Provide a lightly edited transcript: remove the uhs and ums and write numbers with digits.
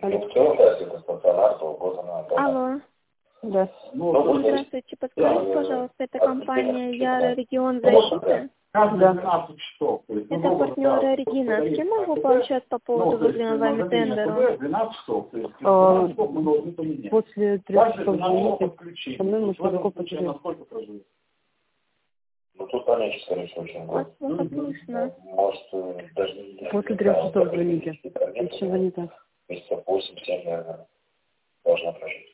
Ну, в целом, да, если это стационар, то год она... Алло. Да. Здравствуйте, подскажите, пожалуйста, это компания Яра Регион Защиты? Да. Это партнер Регина. С кем могу пообщаться по поводу вызванного вами тендера? После 3 часов звоните, со мной можно легко поговорить. Ну, тут понятно, скорее всего, очень Вас плохо слышно. Может, даже не... После 3 часов звоните, если что-то не так. Месяцев 8-7, наверное, должна прожить.